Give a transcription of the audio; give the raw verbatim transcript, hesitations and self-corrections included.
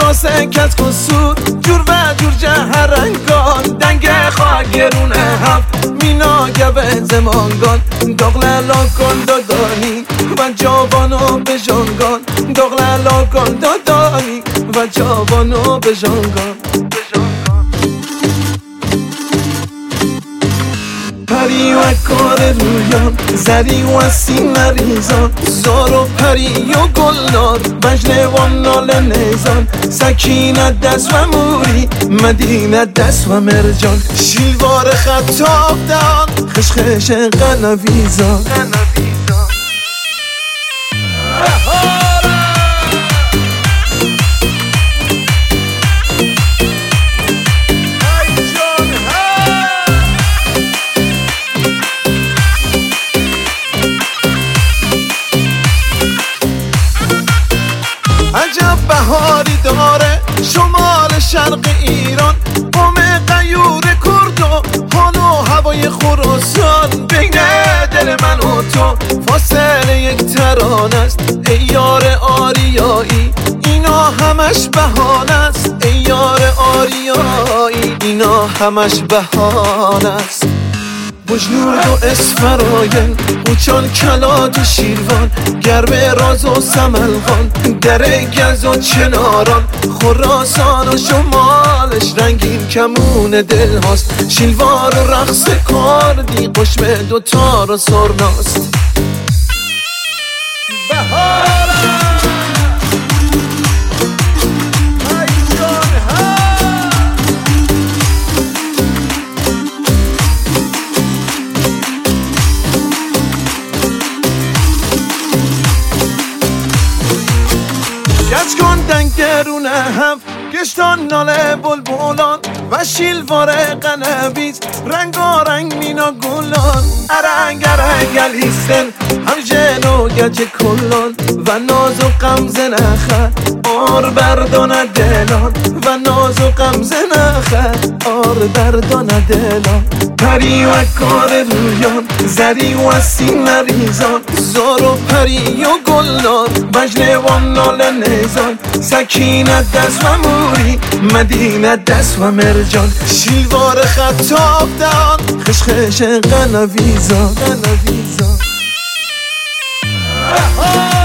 خلاصه کس کسود جور و جور جهرنگان دنگ خواه گرونه هفت مینا گبه زمانگان داغلالا کن دادانی و جوانو به جانگان داغلالا کن دادانی و جوانو به جانگان پری و کار رویان زری و سین ریزان زار و پری و گلنار بجنوان نال نیزان سکینت دست و موری مدینت دست و مرجان شیلوار خطاب دان خشخش قنویزان عجب بهاری داره شمال شرق ایران قوم غیور کرد و حال و هوای خراسان بین دل من و تو فاصله یک ترانه است ای یار آریایی اینا همش بهانه است ای یار آریایی اینا همش بهانه است بجنورد و اسفراین اوچان کلات و شیروان گرم راز و سملغان در گز و چناران خراسان و شمالش رنگین کمون دل هاست شیلوار و رقص کردی قشم دوتار و سرناست گچ کن دنگ درونه هم گشتان ناله بلبلان و شیلوار قنویز رنگا رنگ مینا گلان ارنگ ارنگ گلیستن هم جنو گچ کلان و ناز و قمز نخه آر بردان دلان و ناز و قمز نخه آر بردان دلان پری و کار رویان زری و سین ریزان زار و پری و گلنار بجنوان نال نیزان سکینت دست و موری مدینت دست و مرجان شیلوار خطاب دان خشخش قنویزان قنویزان